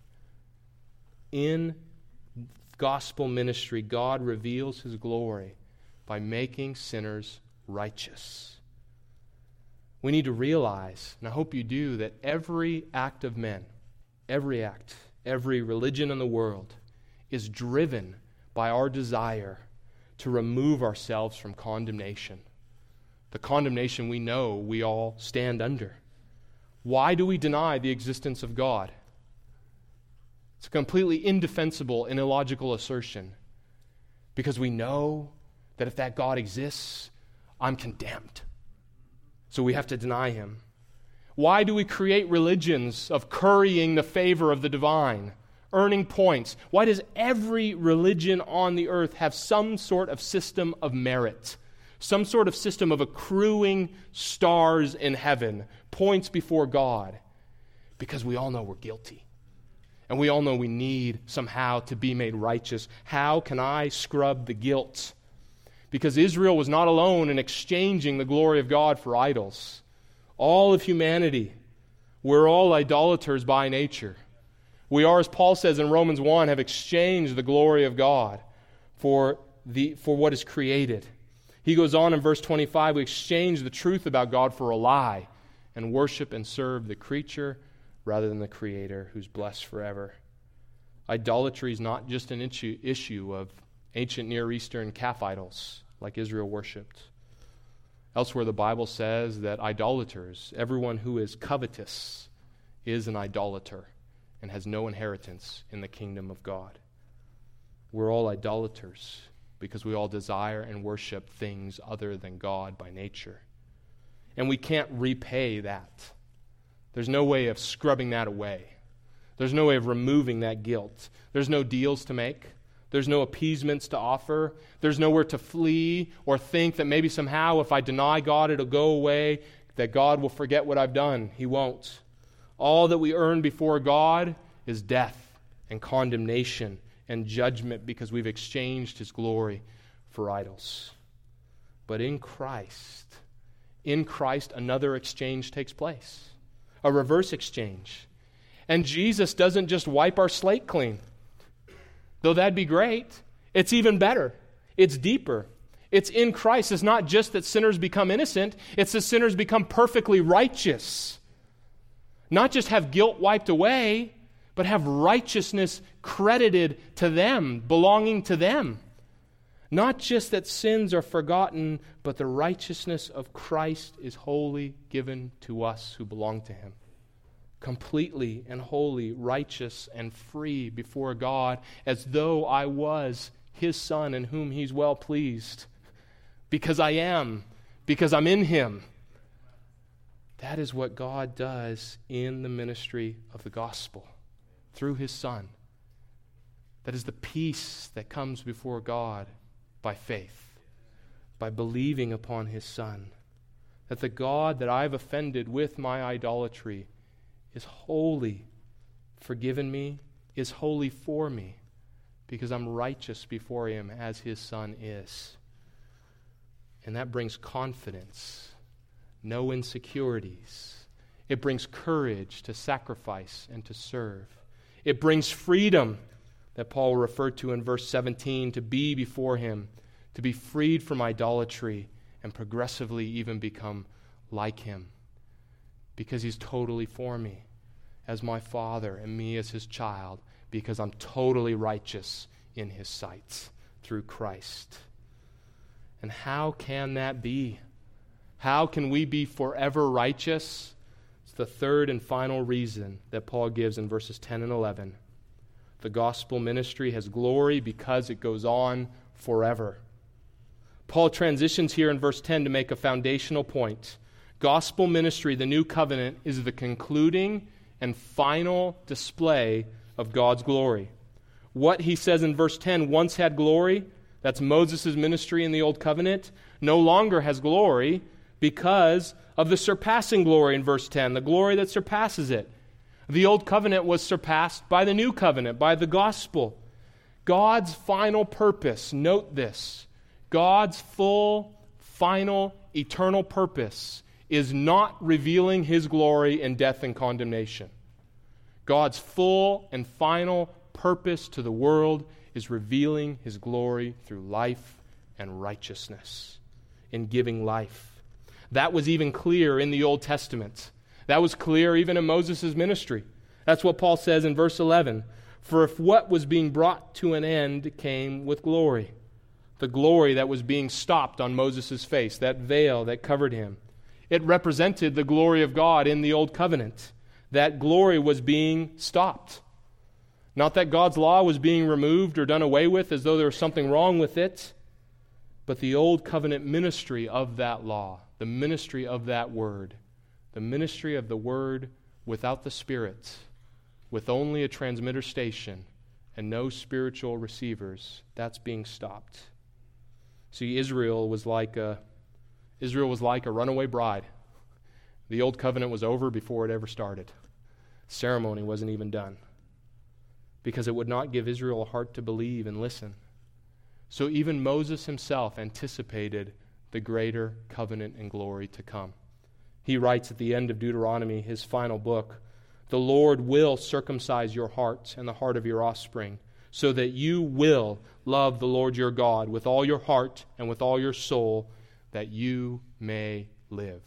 In gospel ministry, God reveals his glory by making sinners righteous. We need to realize, and I hope you do, that every act of men, every act, every religion in the world is driven by our desire to remove ourselves from condemnation. The condemnation we know we all stand under. Why do we deny the existence of God? It's a completely indefensible and illogical assertion. Because we know that if that God exists, I'm condemned. So we have to deny him. Why do we create religions of currying the favor of the divine, earning points? Why does every religion on the earth have some sort of system of merit? Some sort of system of accruing stars in heaven, points before God? Because we all know we're guilty. And we all know we need somehow to be made righteous. How can I scrub the guilt? Because Israel was not alone in exchanging the glory of God for idols. All of humanity, we're all idolaters by nature. We are, as Paul says in Romans one, have exchanged the glory of God for, the, for what is created. He goes on in verse twenty-five, we exchange the truth about God for a lie and worship and serve the creature rather than the Creator, who's blessed forever. Idolatry is not just an issue, issue of ancient Near Eastern calf idols like Israel worshipped. Elsewhere, the Bible says that idolaters, everyone who is covetous, is an idolater and has no inheritance in the kingdom of God. We're all idolaters because we all desire and worship things other than God by nature. And we can't repay that. There's no way of scrubbing that away. There's no way of removing that guilt. There's no deals to make. There's no appeasements to offer. There's nowhere to flee or think that maybe somehow if I deny God, it'll go away, that God will forget what I've done. He won't. All that we earn before God is death and condemnation and judgment because we've exchanged his glory for idols. But in Christ, in Christ, another exchange takes place. A reverse exchange. And Jesus doesn't just wipe our slate clean. Though that'd be great, it's even better. It's deeper. It's in Christ. It's not just that sinners become innocent, it's that sinners become perfectly righteous. Not just have guilt wiped away, but have righteousness credited to them, belonging to them. Not just that sins are forgotten, but the righteousness of Christ is wholly given to us who belong to him. Completely and wholly righteous and free before God, as though I was his son in whom he's well pleased. Because I am, because I'm in him. That is what God does in the ministry of the gospel, through his Son. That is the peace that comes before God by faith, by believing upon his Son. That the God that I've offended with my idolatry is wholly forgiven me, is wholly for me, because I'm righteous before him as his Son is. And that brings confidence, no insecurities. It brings courage to sacrifice and to serve. It brings freedom that Paul referred to in verse seventeen, to be before him, to be freed from idolatry and progressively even become like him. Because he's totally for me as my Father and me as his child, because I'm totally righteous in his sight through Christ. And how can that be? How can we be forever righteous? It's the third and final reason that Paul gives in verses ten and eleven. The gospel ministry has glory because it goes on forever. Paul transitions here in verse ten to make a foundational point. Gospel ministry, the new covenant, is the concluding and final display of God's glory. What he says in verse ten once had glory, that's Moses' ministry in the Old Covenant, no longer has glory because of the surpassing glory in verse ten, the glory that surpasses it. The Old Covenant was surpassed by the New Covenant, by the gospel. God's final purpose, note this, God's full, final, eternal purpose is not revealing His glory in death and condemnation. God's full and final purpose to the world is revealing His glory through life and righteousness, in giving life. That was even clear in the Old Testament. That was clear even in Moses' ministry. That's what Paul says in verse eleven. For if what was being brought to an end came with glory, the glory that was being stopped on Moses' face, that veil that covered him, it represented the glory of God in the Old Covenant. That glory was being stopped. Not that God's law was being removed or done away with as though there was something wrong with it, but the Old Covenant ministry of that law, the ministry of that word, the ministry of the word without the Spirit, with only a transmitter station and no spiritual receivers, that's being stopped. See, Israel was like a Israel was like a runaway bride. The Old Covenant was over before it ever started. Ceremony wasn't even done because it would not give Israel a heart to believe and listen. So even Moses himself anticipated the greater covenant and glory to come. He writes at the end of Deuteronomy, his final book, "The Lord will circumcise your heart and the heart of your offspring, so that you will love the Lord your God with all your heart and with all your soul, that you may live."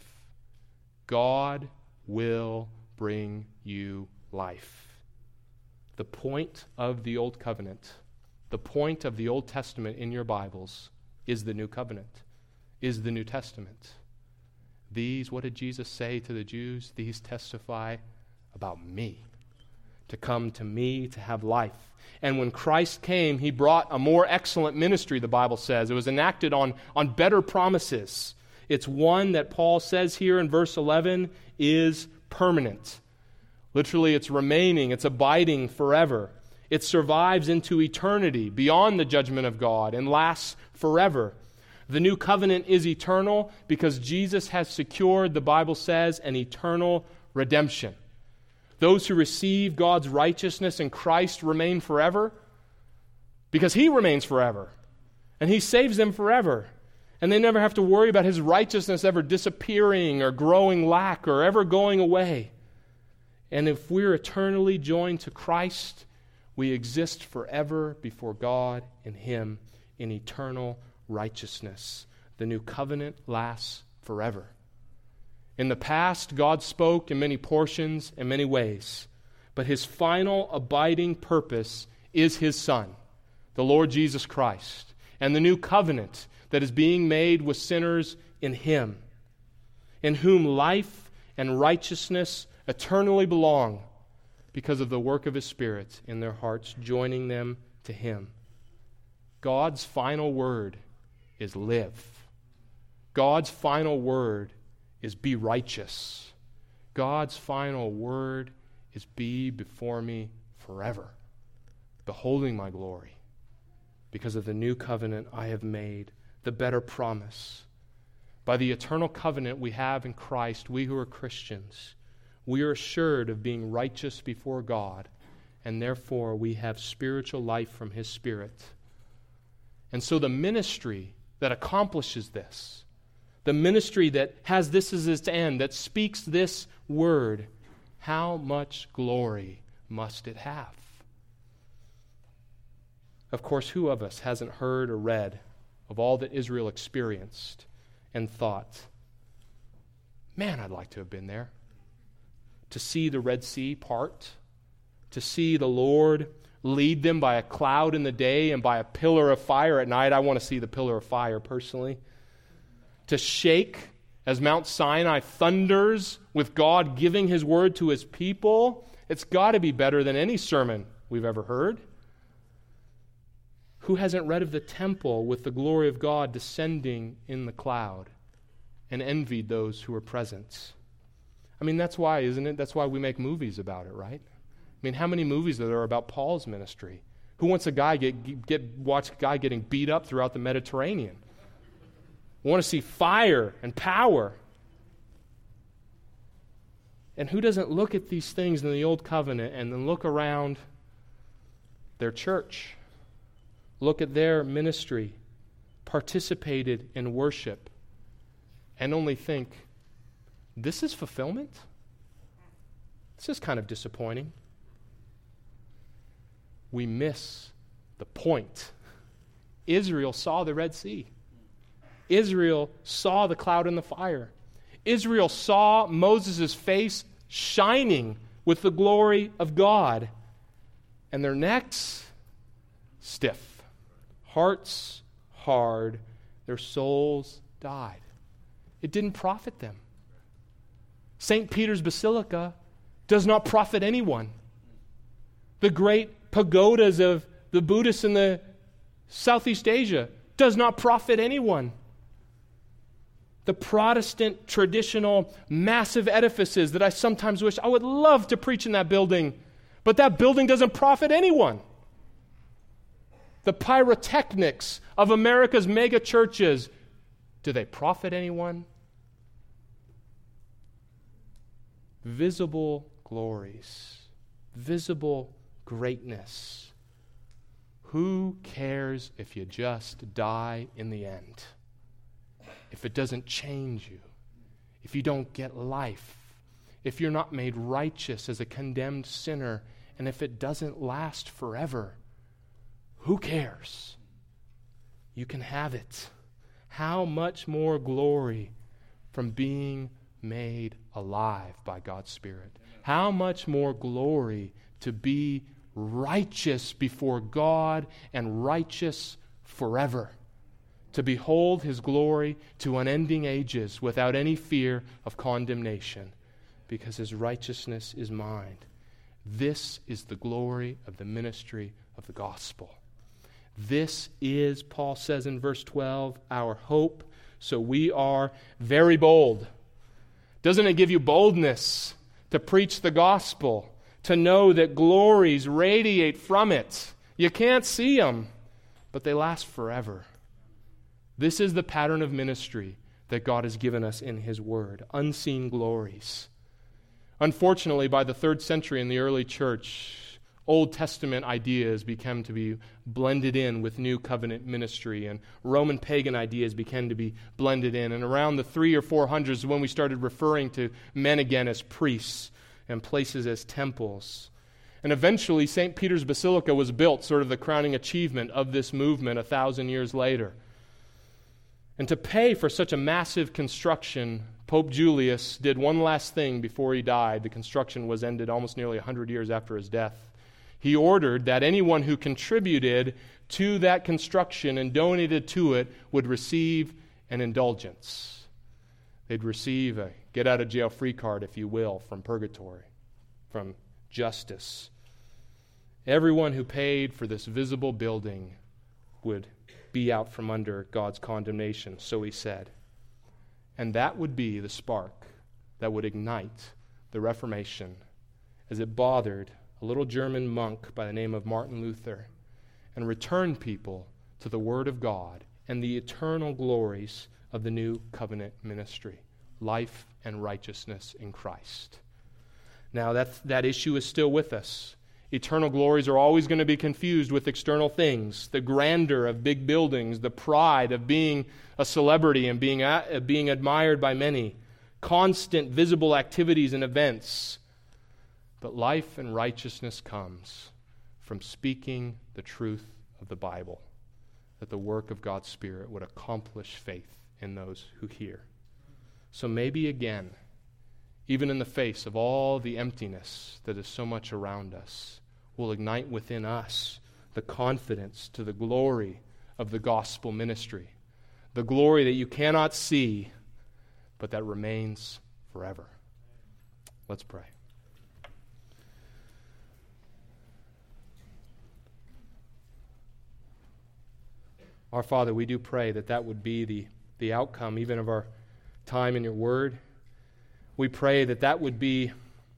God will bring you life. The point of the Old Covenant, the point of the Old Testament in your Bibles is the New Covenant, is the New Testament. These, what did Jesus say to the Jews? These testify about me, to come to me, to have life. And when Christ came, He brought a more excellent ministry, the Bible says. It was enacted on, on better promises. It's one that Paul says here in verse eleven is permanent. Literally, it's remaining, it's abiding forever. It survives into eternity, beyond the judgment of God, and lasts forever. The new covenant is eternal because Jesus has secured, the Bible says, an eternal redemption. Those who receive God's righteousness in Christ remain forever because He remains forever. And He saves them forever. And they never have to worry about His righteousness ever disappearing or growing lack or ever going away. And if we're eternally joined to Christ, we exist forever before God in Him in eternal righteousness. The new covenant lasts forever. In the past, God spoke in many portions and many ways, but His final abiding purpose is His Son, the Lord Jesus Christ, and the new covenant that is being made with sinners in Him, in whom life and righteousness eternally belong because of the work of His Spirit in their hearts, joining them to Him. God's final word is live. God's final word is be righteous. God's final word is be before me forever, beholding my glory, because of the new covenant I have made, the better promise. By the eternal covenant we have in Christ, we who are Christians, we are assured of being righteous before God, and therefore we have spiritual life from His Spirit. And so the ministry that accomplishes this, the ministry that has this as its end, that speaks this word, how much glory must it have? Of course, who of us hasn't heard or read of all that Israel experienced and thought, man, I'd like to have been there. To see the Red Sea part, to see the Lord lead them by a cloud in the day and by a pillar of fire at night. I want to see the pillar of fire personally. To shake As Mount Sinai thunders with God giving his word to his people, it's got to be better than any sermon we've ever heard. Who hasn't read of the temple with the glory of God descending in the cloud and envied those who were present? I mean, that's why, isn't it? That's why we make movies about it, right? I mean, how many movies are there about Paul's ministry? Who wants a guy get get watch a guy getting beat up throughout the Mediterranean? We want to see fire and power. And who doesn't look at these things in the Old Covenant and then look around their church, look at their ministry, participated in worship, and only think, this is fulfillment? This is kind of disappointing. We miss the point. Israel saw the Red Sea. Israel saw the cloud and the fire. Israel saw Moses' face shining with the glory of God. And their necks stiff, hearts hard, their souls died. It didn't profit them. Saint Peter's Basilica does not profit anyone. The great pagodas of the Buddhists in the Southeast Asia does not profit anyone. The Protestant traditional massive edifices that I sometimes wish I would love to preach in that building, but that building doesn't profit anyone. The pyrotechnics of America's mega churches, do they profit anyone? Visible glories, visible greatness. Who cares if you just die in the end? If it doesn't change you, if you don't get life, if you're not made righteous as a condemned sinner, and if it doesn't last forever, who cares? You can have it. How much more glory from being made alive by God's Spirit? How much more glory to be righteous before God and righteous forever? To behold his glory to unending ages without any fear of condemnation, because his righteousness is mine. This is the glory of the ministry of the gospel. This is, Paul says in verse twelve, our hope, so we are very bold. Doesn't it give you boldness to preach the gospel, to know that glories radiate from it? You can't see them, but they last forever. This is the pattern of ministry that God has given us in his word, unseen glories. Unfortunately, by the third century in the early church, Old Testament ideas began to be blended in with New Covenant ministry, and Roman pagan ideas began to be blended in. And around the three or four hundreds is when we started referring to men again as priests and places as temples. And eventually, Saint Peter's Basilica was built, sort of the crowning achievement of this movement a thousand years later. And to pay for such a massive construction, Pope Julius did one last thing before he died. The construction was ended almost nearly one hundred years after his death. He ordered that anyone who contributed to that construction and donated to it would receive an indulgence. They'd receive a get-out-of-jail-free card, if you will, from purgatory, from justice. Everyone who paid for this visible building would be out from under God's condemnation, so he said. And that would be the spark that would ignite the Reformation, as it bothered a little German monk by the name of Martin Luther and returned people to the Word of God and the eternal glories of the New Covenant ministry, life and righteousness in Christ. Now, that, that issue is still with us. Eternal glories are always going to be confused with external things, the grandeur of big buildings, the pride of being a celebrity and being, uh, being admired by many, constant visible activities and events. But life and righteousness comes from speaking the truth of the Bible, that the work of God's Spirit would accomplish faith in those who hear. So maybe again, even in the face of all the emptiness that is so much around us, will ignite within us the confidence to the glory of the gospel ministry, the glory that you cannot see, but that remains forever. Let's pray. Our Father, we do pray that that would be the, the outcome even of our time in your word. We pray that that would be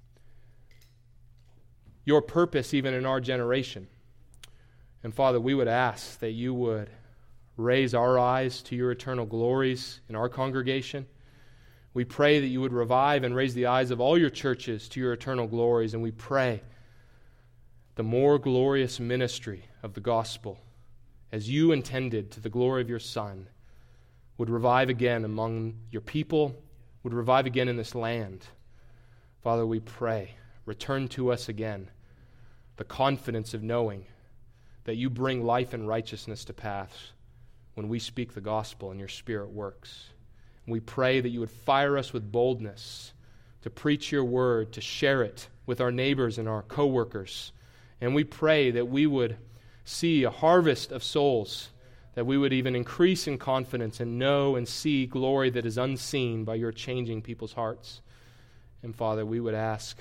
your purpose even in our generation. And Father, we would ask that you would raise our eyes to your eternal glories in our congregation. We pray that you would revive and raise the eyes of all your churches to your eternal glories. And we pray the more glorious ministry of the gospel, as you intended to the glory of your Son, would revive again among your people, would revive again in this land. Father, we pray, return to us again the confidence of knowing that you bring life and righteousness to pass when we speak the gospel and your Spirit works. And we pray that you would fire us with boldness to preach your word, to share it with our neighbors and our co-workers. And we pray that we would see a harvest of souls, that we would even increase in confidence and know and see glory that is unseen by your changing people's hearts. And Father, we would ask,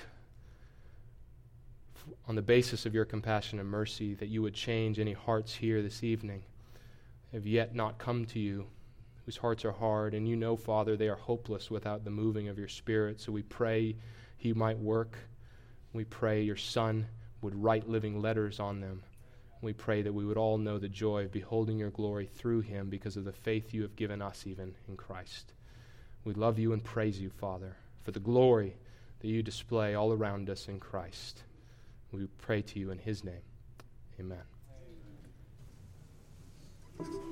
on the basis of your compassion and mercy, that you would change any hearts here this evening that have yet not come to you, whose hearts are hard. And you know, Father, they are hopeless without the moving of your Spirit. So we pray he might work. We pray your Son would write living letters on them. We pray that we would all know the joy of beholding your glory through him because of the faith you have given us even in Christ. We love you and praise you, Father, for the glory that you display all around us in Christ. We pray to you in his name. Amen.